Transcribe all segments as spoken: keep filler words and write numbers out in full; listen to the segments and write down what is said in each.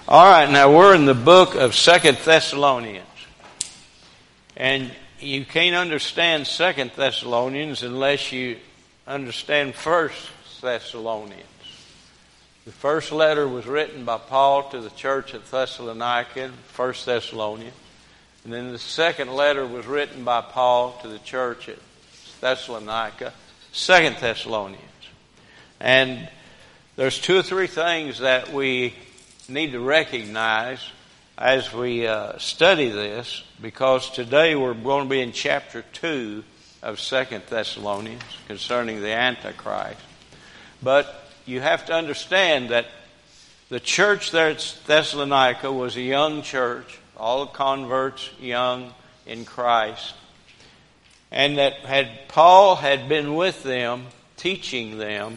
All right, now we're in the book of Second Thessalonians. And you can't understand Second Thessalonians unless you understand First Thessalonians. The first letter was written by Paul to the church at Thessalonica, First Thessalonians. And then the second letter was written by Paul to the church at Thessalonica, Second Thessalonians. And there's two or three things that we need to recognize as we uh, study this, because today we're going to be in chapter two of Second Thessalonians concerning the Antichrist. But you have to understand that the church there at Thessalonica was a young church, all the converts young in Christ, and that had Paul had been with them, teaching them.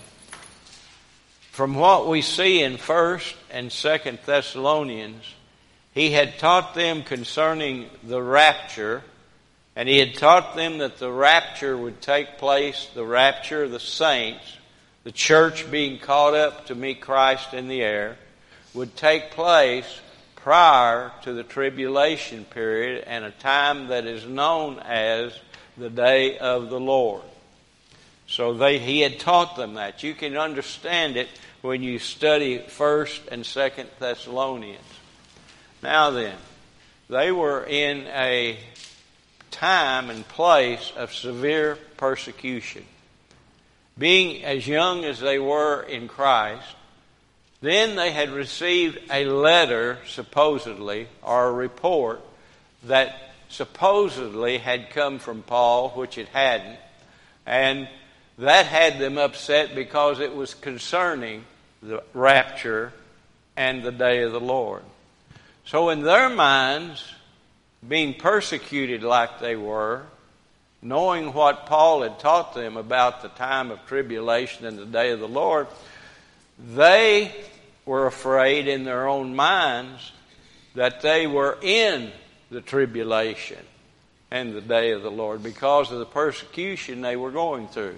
From what we see in First and Second Thessalonians, he had taught them concerning the rapture, and he had taught them that the rapture would take place, the rapture of the saints, the church being caught up to meet Christ in the air, would take place prior to the tribulation period and a time that is known as the day of the Lord. So they, he had taught them that. You can understand it when you study First and Second Thessalonians. Now then, they were in a time and place of severe persecution. Being as young as they were in Christ, then they had received a letter, supposedly, or a report that supposedly had come from Paul, which it hadn't, and that had them upset because it was concerning the rapture and the day of the Lord. So in their minds, being persecuted like they were, knowing what Paul had taught them about the time of tribulation and the day of the Lord, they were afraid in their own minds that they were in the tribulation and the day of the Lord because of the persecution they were going through.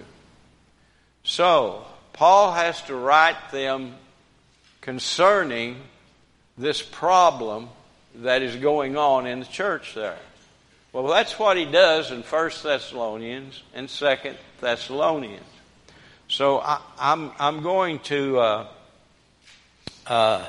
So, Paul has to write them concerning this problem that is going on in the church there. Well, that's what he does in First Thessalonians and Second Thessalonians. So I, I'm I'm going to uh, uh,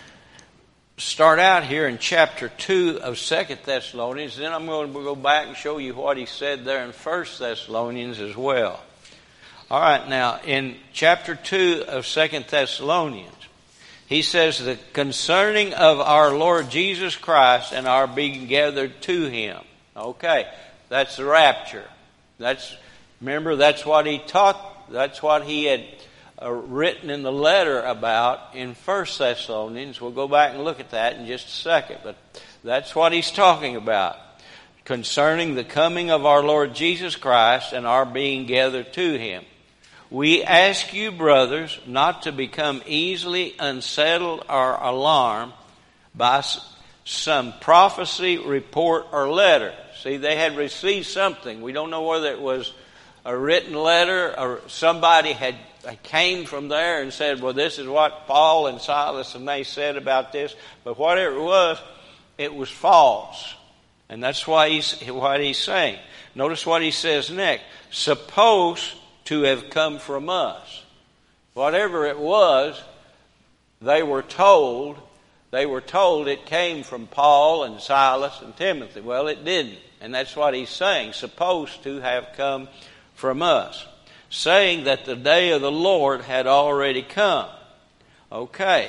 start out here in chapter two of Second Thessalonians. Then I'm going to go back and show you what he said there in First Thessalonians as well. All right, now in chapter two of Second Thessalonians, he says that concerning of our Lord Jesus Christ and our being gathered to Him. Okay, that's the rapture. That's remember that's what he taught. That's what he had uh, written in the letter about in First Thessalonians. We'll go back and look at that in just a second. But that's what he's talking about concerning the coming of our Lord Jesus Christ and our being gathered to Him. We ask you, brothers, not to become easily unsettled or alarmed by some prophecy, report, or letter. See, they had received something. We don't know whether it was a written letter or somebody had came from there and said, well, this is what Paul and Silas and they said about this. But whatever it was, it was false. And that's why he's, what he's saying. Notice what he says next. Suppose to have come from us. Whatever it was, they were told, they were told it came from Paul and Silas and Timothy. Well, it didn't. And that's what he's saying, supposed to have come from us. Saying that the day of the Lord had already come. Okay.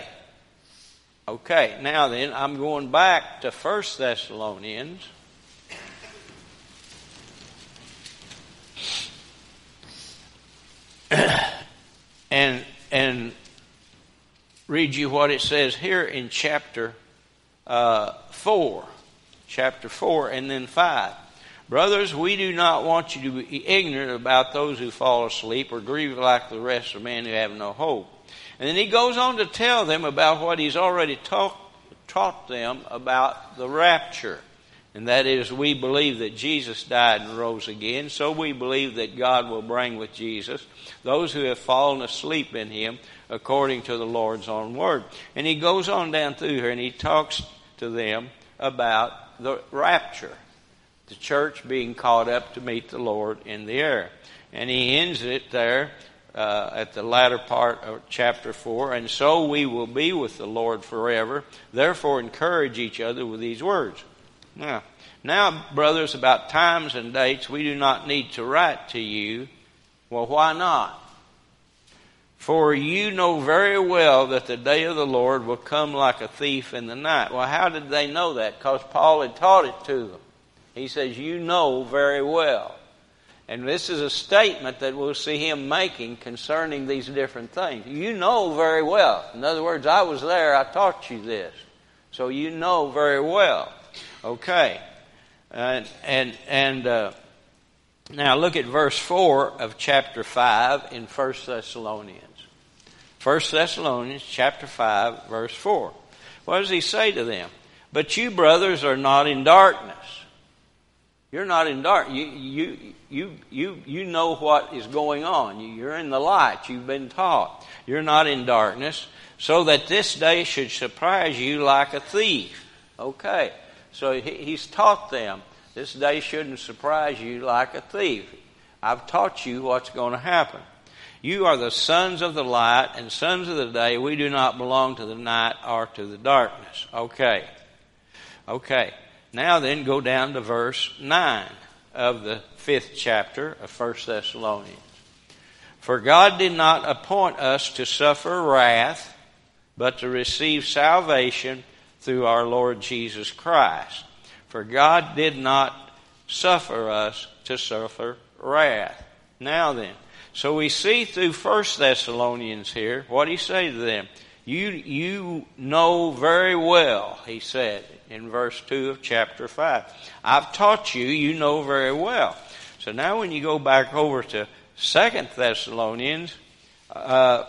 Okay, now then, I'm going back to First Thessalonians. and and read you what it says here in chapter uh, four, chapter four, and then five. Brothers, we do not want you to be ignorant about those who fall asleep or grieve like the rest of men who have no hope. And then he goes on to tell them about what he's already taught, taught them about the rapture. And that is, we believe that Jesus died and rose again, so we believe that God will bring with Jesus those who have fallen asleep in him according to the Lord's own word. And he goes on down through here and he talks to them about the rapture, the church being caught up to meet the Lord in the air. And he ends it there uh, at the latter part of chapter four. And so we will be with the Lord forever. Therefore encourage each other with these words. Now, now, brothers, about times and dates, we do not need to write to you. Well, why not? For you know very well that the day of the Lord will come like a thief in the night. Well, how did they know that? Because Paul had taught it to them. He says, you know very well. And this is a statement that we'll see him making concerning these different things. You know very well. In other words, I was there, I taught you this. So you know very well. Okay. And, and, and uh, now look at verse four of chapter five in First Thessalonians. First Thessalonians chapter five, verse four. What does he say to them? But you, brothers, are not in darkness. You're not in dark. You, you, you, you, you know what is going on. You're in the light. You've been taught. You're not in darkness, so that this day should surprise you like a thief. Okay. So he, he's taught them, this day shouldn't surprise you like a thief. I've taught you what's going to happen. You are the sons of the light and sons of the day. We do not belong to the night or to the darkness. Okay. Okay. Now then, go down to verse nine of the fifth chapter of First Thessalonians. For God did not appoint us to suffer wrath, but to receive salvation through our Lord Jesus Christ. For God did not suffer us to suffer wrath. Now then, so we see through First Thessalonians here, what did he say to them? You, you know very well, he said in verse two of chapter five. I've taught you, you know very well. So now when you go back over to Second Thessalonians, uh,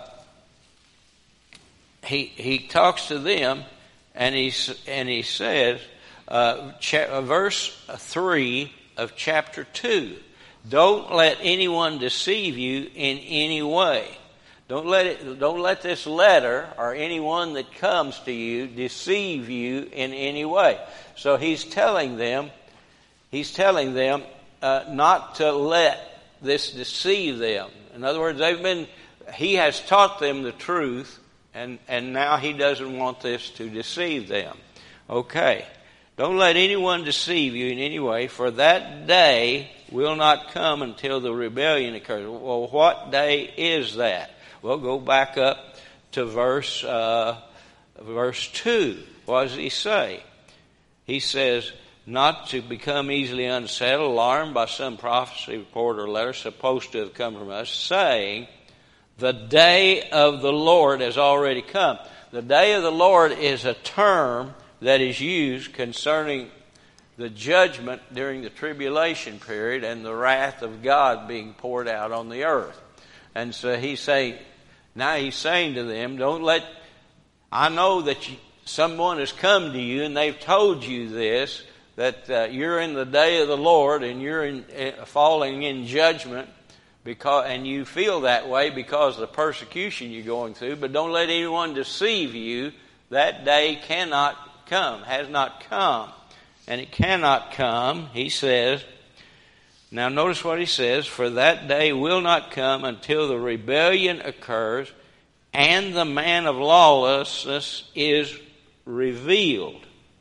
he, he talks to them and he, and he says, uh, cha- verse three of chapter two, don't let anyone deceive you in any way. Don't let it, don't let this letter or anyone that comes to you deceive you in any way. So he's telling them, he's telling them uh, not to let this deceive them. In other words, they've been, he has taught them the truth, and, and now he doesn't want this to deceive them. Okay. Don't let anyone deceive you in any way, for that day will not come until the rebellion occurs. Well, what day is that? Well, go back up to verse uh, verse two. What does he say? He says, not to become easily unsettled, alarmed by some prophecy, report, or letter supposed to have come from us, saying, the day of the Lord has already come. The day of the Lord is a term that is used concerning the judgment during the tribulation period and the wrath of God being poured out on the earth. And so he's saying, now he's saying to them, don't let, I know that you, someone has come to you and they've told you this, that uh, you're in the day of the Lord and you're in, uh, falling in judgment, because, and you feel that way because of the persecution you're going through, but don't let anyone deceive you. That day cannot come, has not come. And it cannot come, he says. Now notice what he says, for that day will not come until the rebellion occurs and the man of lawlessness is revealed.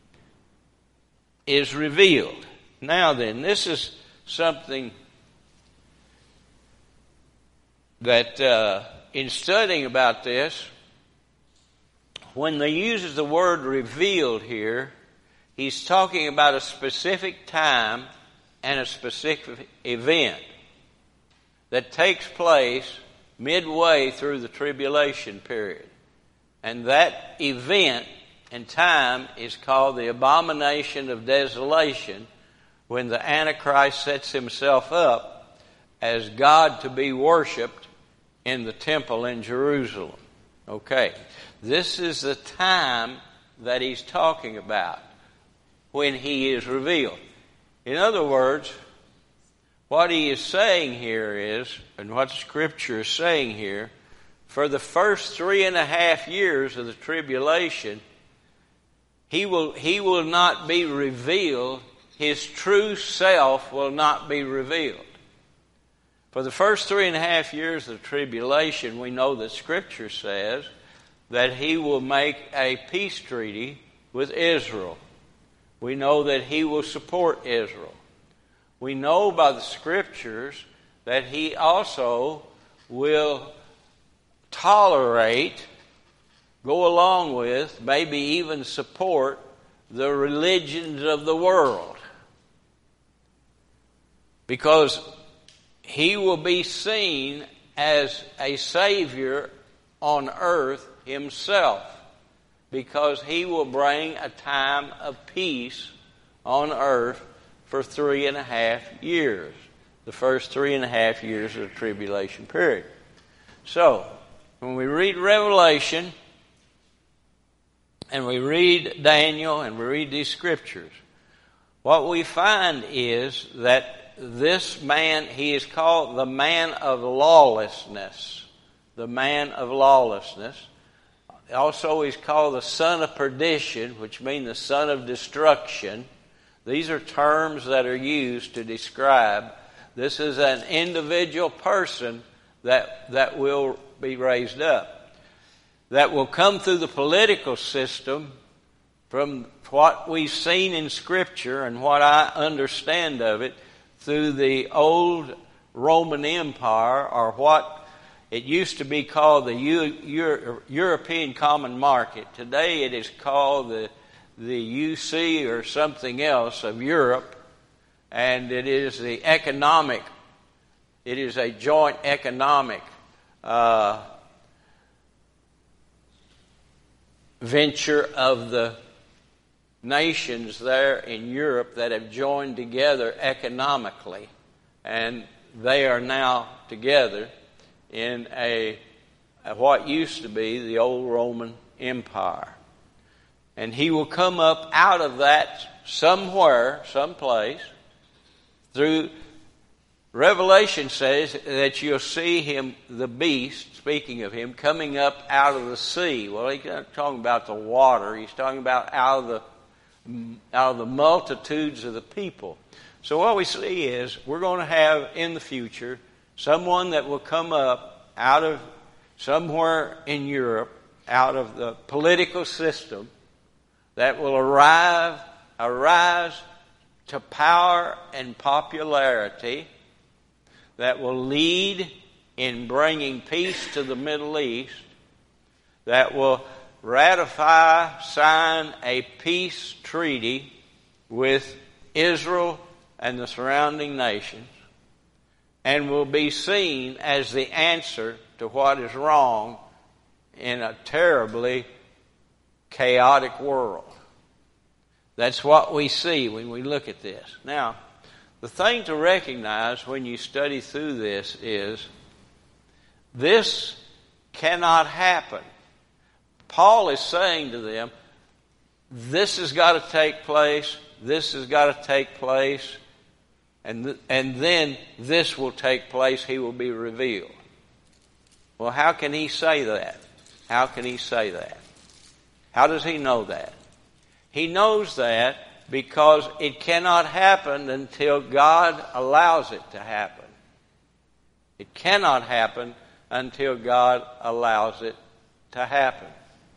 Is revealed. Now then, this is something that uh, in studying about this, when they uses the word revealed here, he's talking about a specific time and a specific event that takes place midway through the tribulation period. And that event and time is called the abomination of desolation, when the Antichrist sets himself up as God to be worshipped in the temple in Jerusalem. Okay, this is the time that he's talking about, when he is revealed. In other words, what he is saying here is, and what Scripture is saying here, for the first three and a half years of the tribulation, he will, he will not be revealed. His true self will not be revealed. For the first three and a half years of the tribulation, we know that Scripture says that he will make a peace treaty with Israel. We know that he will support Israel. We know by the Scriptures that he also will tolerate, go along with, maybe even support the religions of the world. Because he will be seen as a Savior on earth himself, because he will bring a time of peace on earth for three and a half years, the first three and a half years of the tribulation period. So, when we read Revelation, and we read Daniel, and we read these Scriptures, what we find is that this man, he is called the man of lawlessness. The man of lawlessness. Also, he's called the son of perdition, which means the son of destruction. These are terms that are used to describe. This is an individual person that, that will be raised up, that will come through the political system. From what we've seen in Scripture and what I understand of it, through the old Roman Empire, or what it used to be called the Euro- European Common Market. Today it is called the, the U C or something else of Europe, and it is the economic, it is a joint economic uh, venture of the nations there in Europe that have joined together economically, and they are now together in a, a what used to be the old Roman Empire. And he will come up out of that somewhere, someplace. Through Revelation says that you'll see him, the beast, speaking of him, coming up out of the sea. Well, he's not talking about the water. He's talking about out of the out of the multitudes of the people. So what we see is we're going to have in the future someone that will come up out of somewhere in Europe, out of the political system, that will arrive, arise to power and popularity, that will lead in bringing peace to the Middle East, that will ratify, sign a peace treaty with Israel and the surrounding nations, and will be seen as the answer to what is wrong in a terribly chaotic world. That's what we see when we look at this. Now, the thing to recognize when you study through this is this cannot happen. Paul is saying to them, this has got to take place, this has got to take place, and, th- and then this will take place, he will be revealed. Well, how can he say that? How can he say that? How does he know that? He knows that because it cannot happen until God allows it to happen. It cannot happen until God allows it to happen.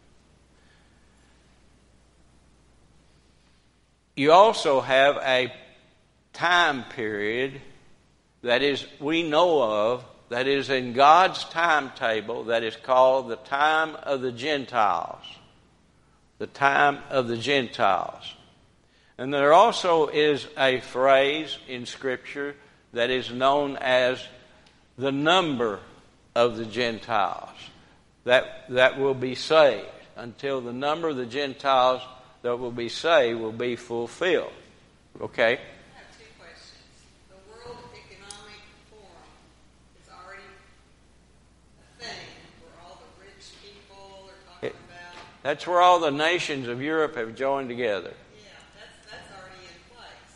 You also have a time period that is we know of, that is in God's timetable, that is called the time of the Gentiles. The time of the Gentiles. And there also is a phrase in Scripture that is known as the number of the Gentiles that, that will be saved, until the number of the Gentiles that will be saved will be fulfilled. Okay? I have two questions. The World Economic Forum is already a thing where all the rich people are talking It, about. That's where all the nations of Europe have joined together. Yeah, that's, that's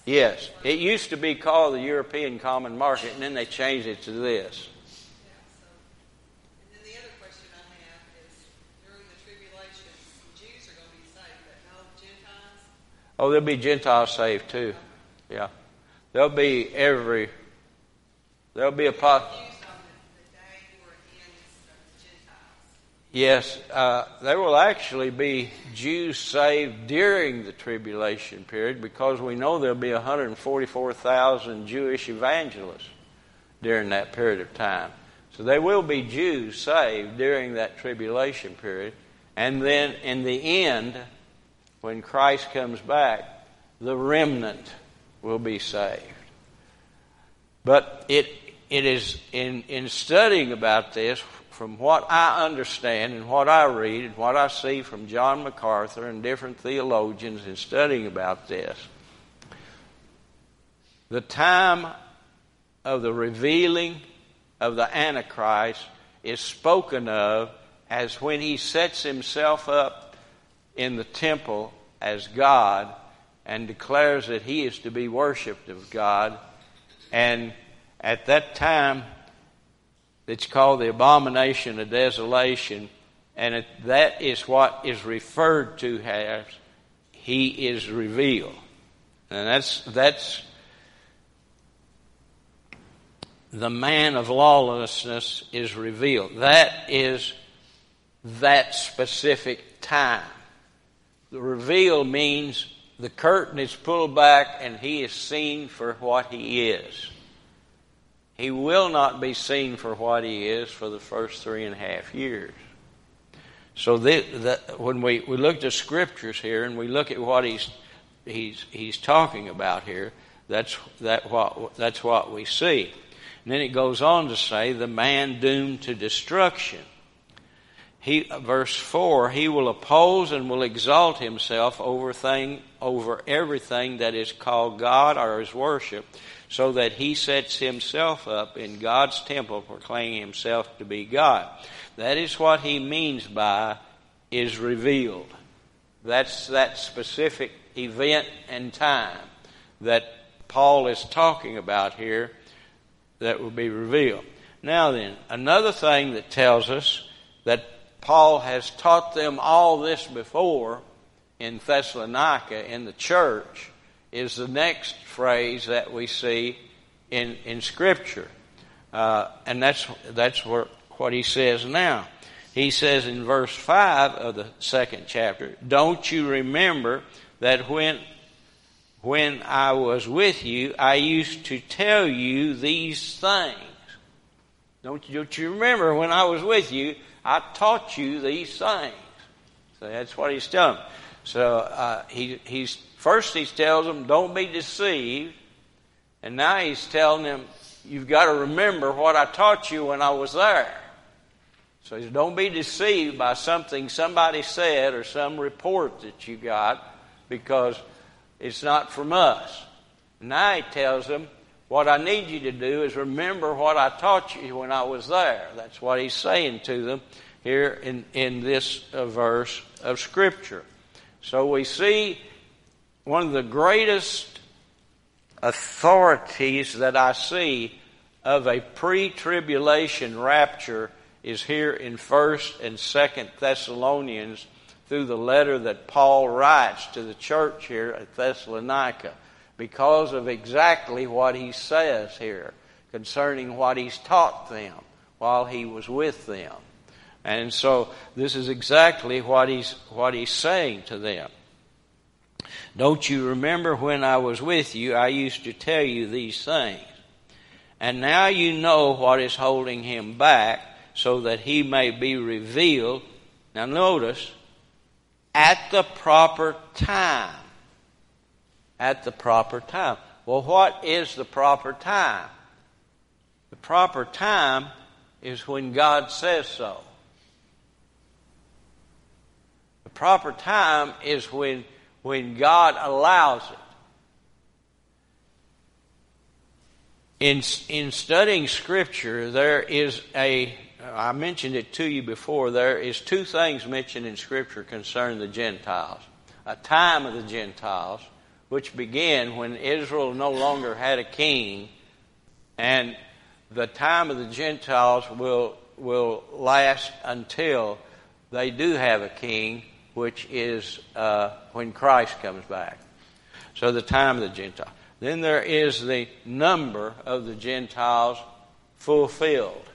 Yes. It used to be called the European Common Market, and then they changed it to this. Yeah, so, and then the other question I have is, during the tribulation, Jews are going to be saved, but no Gentiles? Oh, there'll be Gentiles saved too. Yeah. There'll be every, there'll be a pot. Yes, uh, there will actually be Jews saved during the tribulation period, because we know there'll be one hundred forty-four thousand Jewish evangelists during that period of time. So there will be Jews saved during that tribulation period. And then in the end, when Christ comes back, the remnant will be saved. But it it is in, in studying about this, from what I understand and what I read and what I see from John MacArthur and different theologians in studying about this, the time of the revealing of the Antichrist is spoken of as when he sets himself up in the temple as God and declares that he is to be worshipped of God. And at that time, it's called the abomination of desolation, and it, that is what is referred to as he is revealed. And that's that's the man of lawlessness is revealed. That is that specific time. The reveal means the curtain is pulled back and he is seen for what he is. He will not be seen for what he is for the first three and a half years. So the, the, when we, we look at the scriptures here and we look at what he's he's he's talking about here, that's that what that's what we see. And then it goes on to say the man doomed to destruction. He, verse four, he will oppose and will exalt himself over thing over everything that is called God or is worshipped, so that he sets himself up in God's temple, proclaiming himself to be God. That is what he means by is revealed. That's that specific event and time that Paul is talking about here that will be revealed. Now then, another thing that tells us that Paul has taught them all this before in Thessalonica in the church is the next phrase that we see in in Scripture, uh, and that's that's what what he says now. He says in verse five of the second chapter, "Don't you remember that when when I was with you, I used to tell you these things?" Don't you, don't you remember when I was with you, I taught you these things? So that's what he's telling them. So uh, he he's first he tells them, don't be deceived. And now he's telling them, you've got to remember what I taught you when I was there. So he says, don't be deceived by something somebody said or some report that you got, because it's not from us. Now he tells them, what I need you to do is remember what I taught you when I was there. That's what he's saying to them here in, in this uh, verse of Scripture. So we see one of the greatest authorities that I see of a pre-tribulation rapture is here in First and Second Thessalonians through the letter that Paul writes to the church here at Thessalonica, because of exactly what he says here concerning what he's taught them while he was with them. And so this is exactly what he's what he's saying to them. Don't you remember when I was with you, I used to tell you these things. And now you know what is holding him back, so that he may be revealed. Now notice, at the proper time. At the proper time. Well, what is the proper time? The proper time is when God says so. The proper time is when, when God allows it. In, in studying Scripture, there is a, I mentioned it to you before, there is two things mentioned in Scripture concerning the Gentiles. A time of the Gentiles, which began when Israel no longer had a king, and the time of the Gentiles will will last until they do have a king, which is uh, when Christ comes back. So the time of the Gentiles. Then there is the number of the Gentiles fulfilled.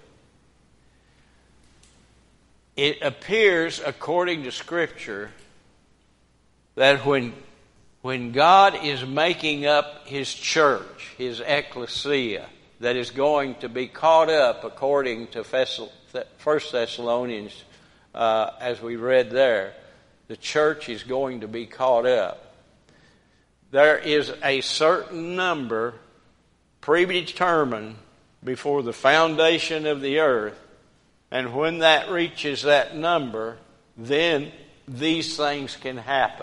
It appears, according to Scripture, that when when God is making up His church, His ecclesia, that is going to be caught up according to First Thessalonians, uh, as we read there, the church is going to be caught up. There is a certain number predetermined before the foundation of the earth, and when that reaches that number, then these things can happen.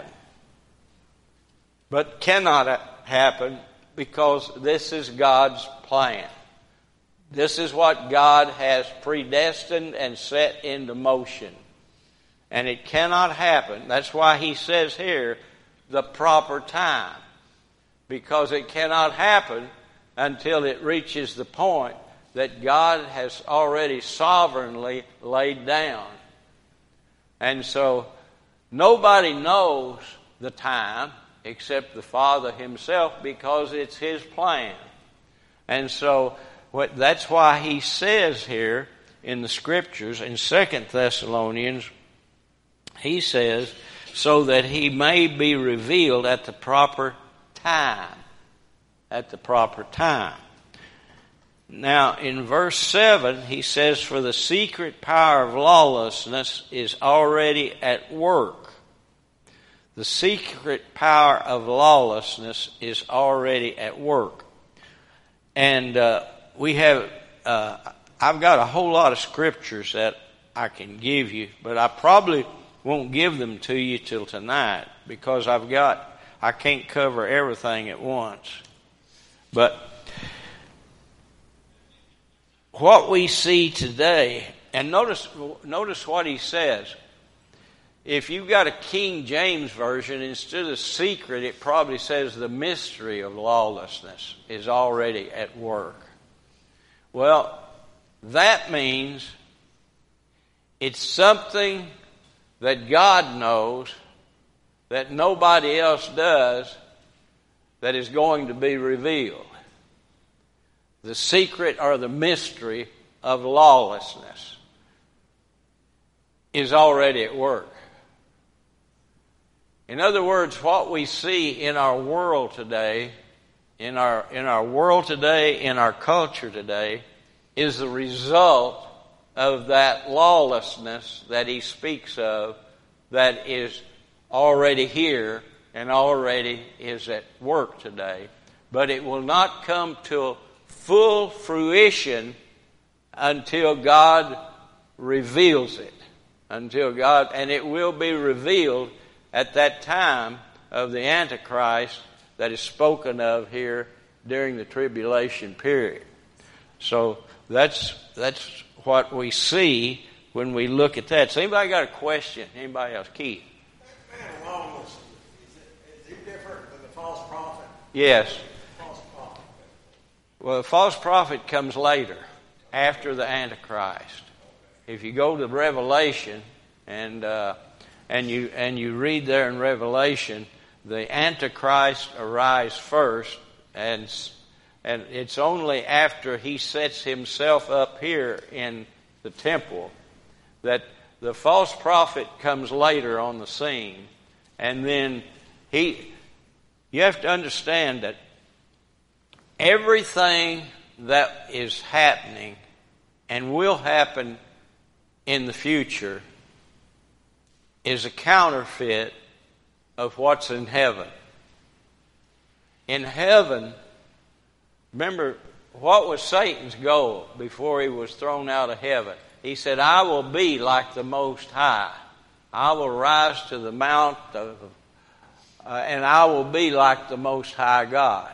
But cannot happen because this is God's plan. This is what God has predestined and set into motion. And it cannot happen. That's why he says here, the proper time. Because it cannot happen until it reaches the point that God has already sovereignly laid down. And so nobody knows the time except the Father Himself, because it's His plan. And so what, that's why he says here in the Scriptures, in Second Thessalonians, he says, so that He may be revealed at the proper time. At the proper time. Now, in verse seven, he says, for the secret power of lawlessness is already at work. The secret power of lawlessness is already at work. And uh, we have, uh, I've got a whole lot of scriptures that I can give you, but I probably won't give them to you till tonight because I've got, I can't cover everything at once. But what we see today, and notice, notice what he says. If you've got a King James version, instead of secret, it probably says the mystery of lawlessness is already at work. Well, that means it's something that God knows that nobody else does that is going to be revealed. The secret or the mystery of lawlessness is already at work. In other words, what we see in our world today, in our in our world today, in our culture today, is the result of that lawlessness that he speaks of, that is already here and already is at work today. But it will not come to full fruition until God reveals it. Until God, and it will be revealed at that time of the Antichrist that is spoken of here during the tribulation period. So that's that's what we see when we look at that. So anybody got a question? Anybody else? Keith? That man of lawlessness, is, it, is he different than the false prophet? Yes. False prophet. Well, the false prophet comes later, after the Antichrist. If you go to Revelation and uh, and you and you read there in Revelation, the Antichrist arrives first, and and it's only after he sets himself up here in the temple that the false prophet comes later on the scene. And then he, you have to understand that everything that is happening and will happen in the future is a counterfeit of what's in heaven. In heaven, remember, what was Satan's goal before he was thrown out of heaven? He said, I will be like the Most High. I will rise to the mount of, uh, and I will be like the Most High God.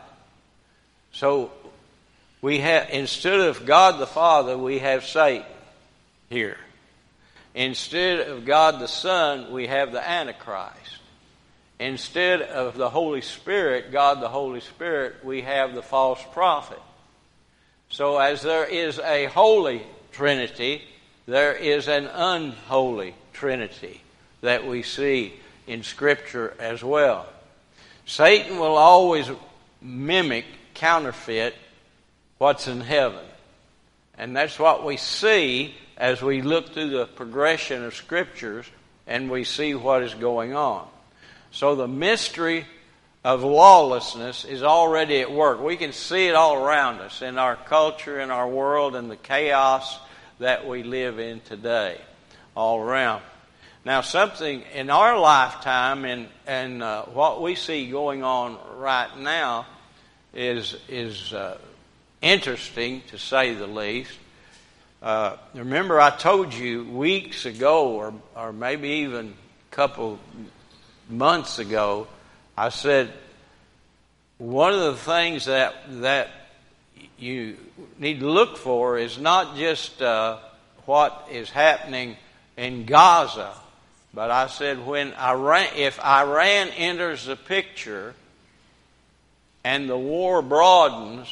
So we have, instead of God the Father, we have Satan here. Instead of God the Son, we have the Antichrist. instead of the Holy Spirit, God the Holy Spirit, we have the false prophet. So as there is a holy Trinity, there is an unholy Trinity that we see in Scripture as well. Satan will always mimic, counterfeit what's in heaven. And that's what we see as we look through the progression of Scriptures and we see what is going on. So the mystery of lawlessness is already at work. We can see it all around us in our culture, in our world, and the chaos that we live in today all around. Now, something in our lifetime and, and uh, what we see going on right now is, is uh, interesting, to say the least. Uh, remember, I told you weeks ago, or, or maybe even a couple months ago, I said one of the things that that you need to look for is not just uh, what is happening in Gaza, but I said when Iran, if Iran enters the picture and the war broadens,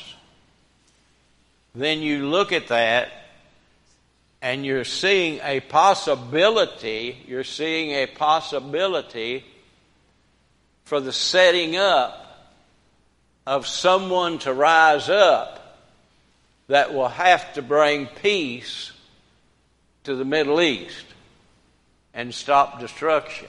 then you look at that and you're seeing a possibility, you're seeing a possibility for the setting up of someone to rise up that will have to bring peace to the Middle East and stop destruction.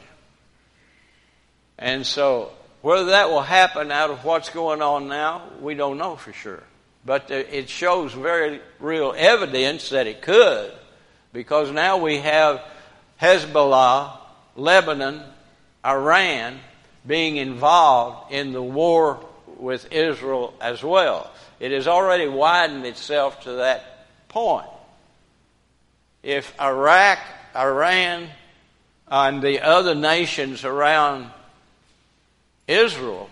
And so, whether that will happen out of what's going on now, we don't know for sure. But it shows very real evidence that it could, because now we have Hezbollah, Lebanon, Iran being involved in the war with Israel as well. It has already widened itself to that point. If Iraq, Iran, and the other nations around Israel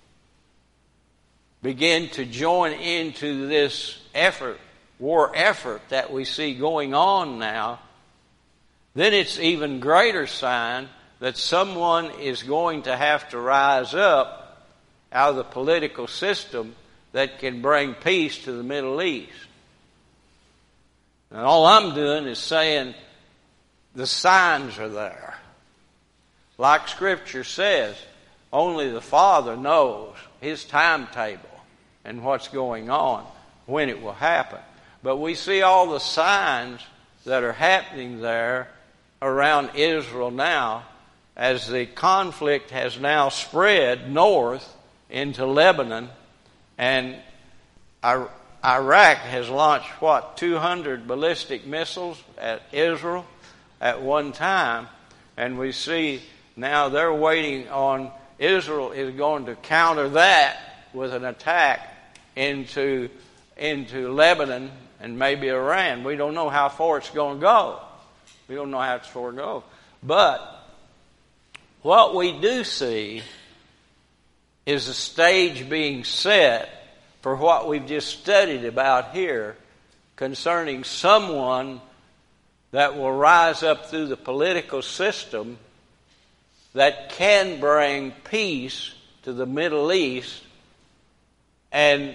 begin to join into this effort, war effort that we see going on now, then it's even greater sign that someone is going to have to rise up out of the political system that can bring peace to the Middle East. And all I'm doing is saying the signs are there. Like Scripture says, only the Father knows His timetable and what's going on, when it will happen. But we see all the signs that are happening there around Israel now, as the conflict has now spread north into Lebanon, and Iraq has launched, what, two hundred ballistic missiles at Israel at one time, and we see now they're waiting on, Israel is going to counter that with an attack into, into Lebanon and maybe Iran. We don't know how far it's going to go. We don't know how far it's going to go. But what we do see is the stage being set for what we've just studied about here concerning someone that will rise up through the political system that can bring peace to the Middle East and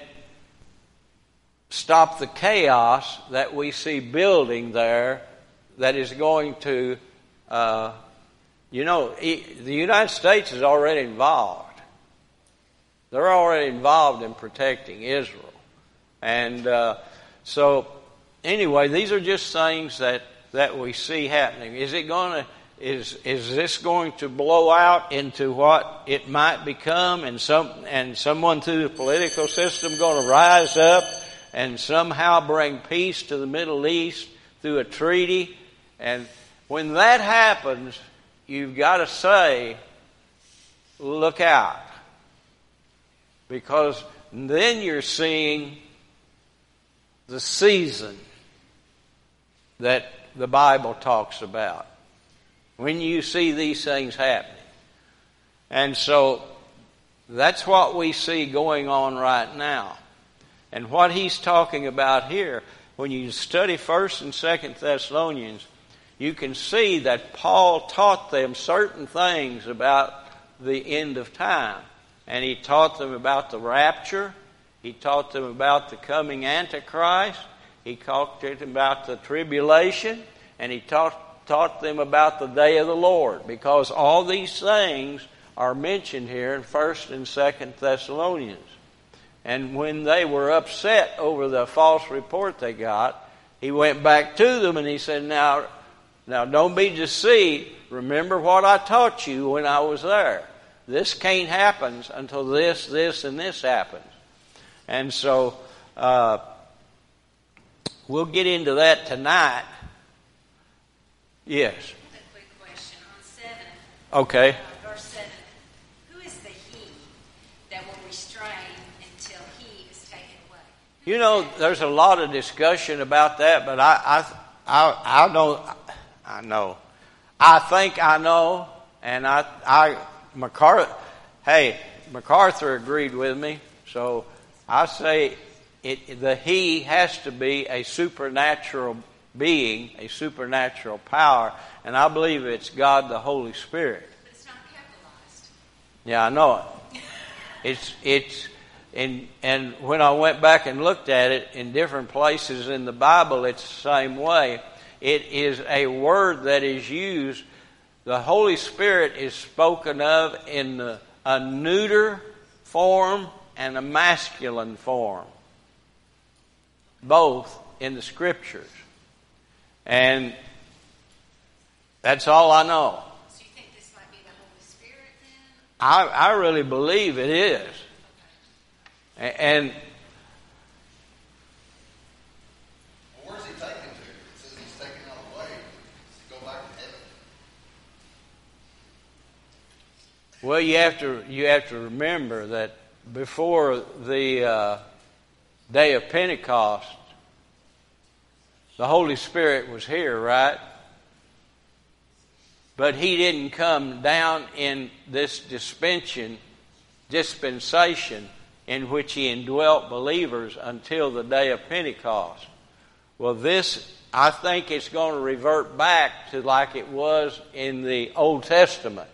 stop the chaos that we see building there that is going to, uh, you know, the United States is already involved. They're already involved in protecting Israel. And uh, so, anyway, these are just things that, that we see happening. Is it going to, is is this going to blow out into what it might become, and some and someone through the political system going to rise up and somehow bring peace to the Middle East through a treaty? And when that happens, you've got to say, look out. Because then you're seeing the season that the Bible talks about, when you see these things happening. And so that's what we see going on right now. And what he's talking about here, when you study First and Second Thessalonians, you can see that Paul taught them certain things about the end of time. And he taught them about the rapture. He taught them about the coming Antichrist. He taught them about the tribulation. And he taught, taught them about the day of the Lord. Because all these things are mentioned here in First and Second Thessalonians. And when they were upset over the false report they got, he went back to them and he said, now, now don't be deceived. Remember what I taught you when I was there. This can't happen until this, this, and this happens. And so uh, we'll get into that tonight. Yes. A quick question on seven. Okay. Uh, verse seven. Who is the he that will restrain until he is taken away? Who You know, there's a lot of discussion about that, but I, I, I, I don't. I know. I think I know, and I, I, MacArthur. Hey, MacArthur agreed with me, so I say it. The he has to be a supernatural being, a supernatural power, and I believe it's God, the Holy Spirit. But it's not capitalized. Yeah, I know it. It's it's. And, and when I went back and looked at it in different places in the Bible, it's the same way. It is a word that is used. The Holy Spirit is spoken of in the, a neuter form and a masculine form. Both in the Scriptures. And that's all I know. So you think this might be the Holy Spirit then? I, I really believe it is. And well, where's he taken to? It says he's taken out of the way to go back to heaven. well, you have to you have to remember that before the uh, day of Pentecost, the Holy Spirit was here, right? But he didn't come down in this dispensation, dispensation in which he indwelt believers until the day of Pentecost. Well, this, I think it's going to revert back to like it was in the Old Testament.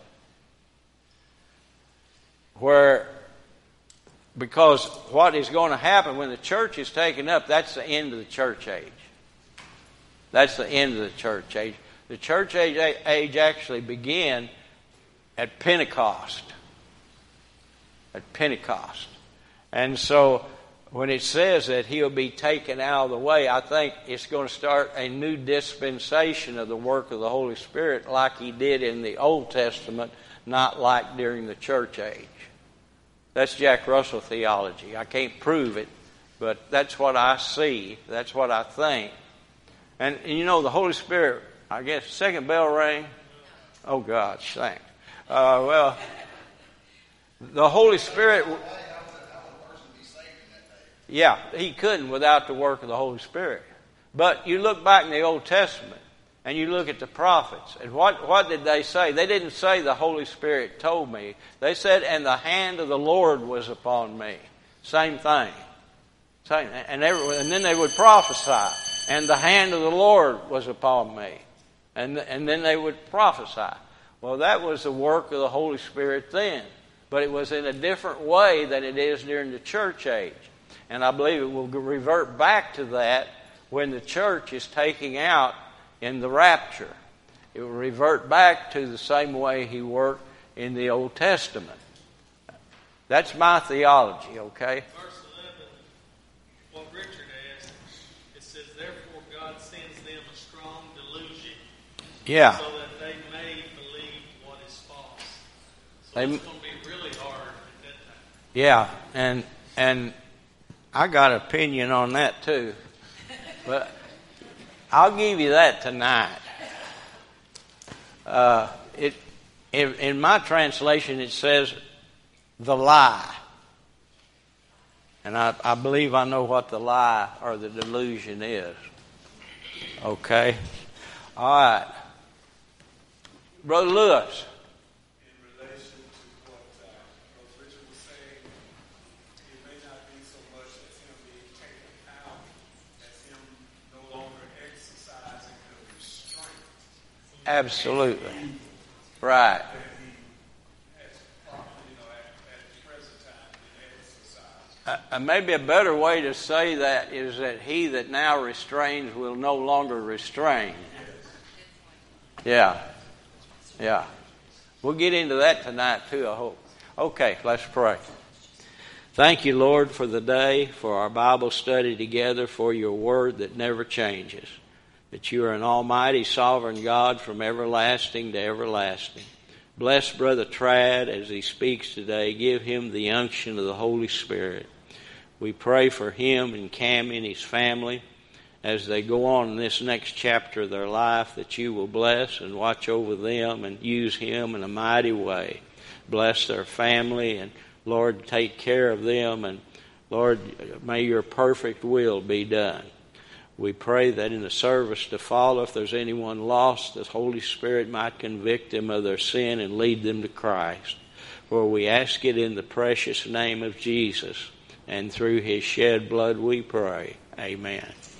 Where, because what is going to happen when the church is taken up, that's the end of the church age. That's the end of the church age. The church age, age actually began at Pentecost. At Pentecost. And so when it says that he'll be taken out of the way, I think it's going to start a new dispensation of the work of the Holy Spirit like he did in the Old Testament, not like during the church age. That's Jack Russell theology. I can't prove it, but that's what I see. That's what I think. And, and you know, the Holy Spirit, I guess, second bell rang. Oh, God, thanks. Uh, well, the Holy Spirit... Yeah, he couldn't without the work of the Holy Spirit. But you look back in the Old Testament and you look at the prophets. And what, what did they say? They didn't say the Holy Spirit told me. They said, and the hand of the Lord was upon me. Same thing. Same, and, every, and then they would prophesy. And the hand of the Lord was upon me. And, and then they would prophesy. Well, that was the work of the Holy Spirit then. But it was in a different way than it is during the church age. And I believe it will revert back to that when the church is taking out in the rapture. It will revert back to the same way he worked in the Old Testament. That's my theology, okay? Verse eleven, what Richard asked, it says, therefore God sends them a strong delusion, Yeah. so that they may believe what is false. So They, it's going to be really hard at that time. yeah, and and I got an opinion on that too. But I'll give you that tonight. Uh, it in, in my translation it says the lie. And I, I believe I know what the lie or the delusion is. Okay? All right. Brother Lewis. In relation to what uh, Brother Richard was saying, it may not be so much as him being taken out, as him no longer exercising the restraint Absolutely. Right. that he has Uh, maybe a better way to say that is that he that now restrains will no longer restrain. Yeah. Yeah. We'll get into that tonight too, I hope. Okay, let's pray. Thank you, Lord, for the day, for our Bible study together, for your word that never changes, that you are an almighty, sovereign God from everlasting to everlasting. Bless Brother Trad as he speaks today. Give him the unction of the Holy Spirit. We pray for him and Cammie and his family as they go on in this next chapter of their life, that you will bless and watch over them and use him in a mighty way. Bless their family, and Lord, take care of them, and Lord, may your perfect will be done. We pray that in the service to follow, if there's anyone lost, the Holy Spirit might convict them of their sin and lead them to Christ. For we ask it in the precious name of Jesus, and through his shed blood we pray. Amen.